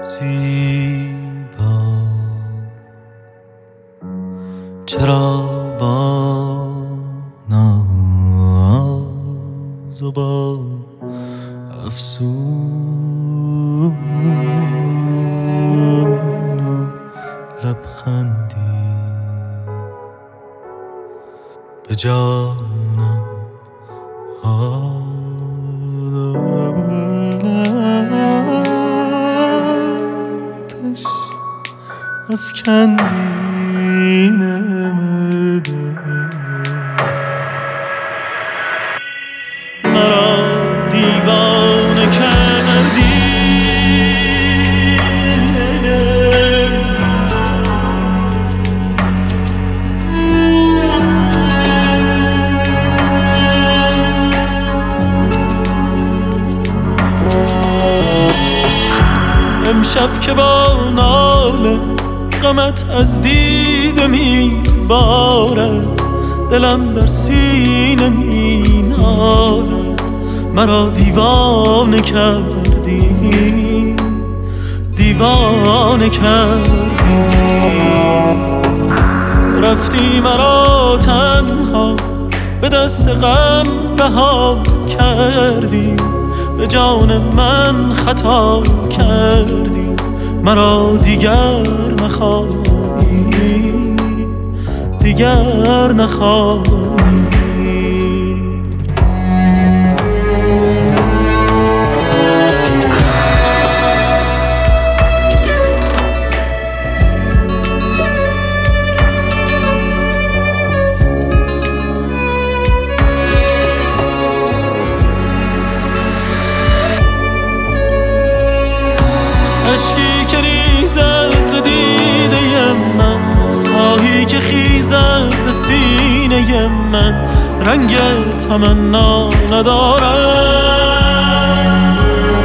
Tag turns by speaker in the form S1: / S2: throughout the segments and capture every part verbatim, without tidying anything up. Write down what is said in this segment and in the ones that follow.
S1: زیبا چرا با ناز و با افسون و لبخندی به جانم آتش افکندی نمده مرا دیوانه کردی امشب که با ناله غمت از دیده می بارد دلم در سینه می نالد مرا دیوانه کردی دیوانه کردی رفتی مرا تنها به دست غم رها کردی به جان من خطا کردی مرا دیگر نخواهی دیگر نخواهی عشقی که ریزد ز دیده من آهی که خیزد ز سینه من رنگ تمنا ندارد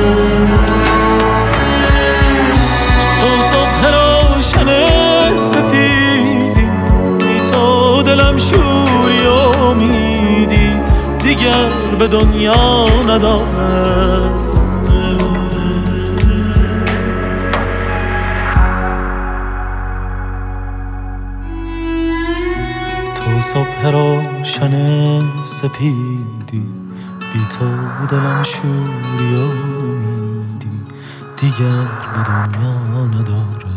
S1: تو صبح روشن سپیدی بی تو دلم شوری امیدی دیگر به دنیا ندارد تو صبح روشن سپیدی بی تو دلم شوری امیدی دیگر به دنیا نداره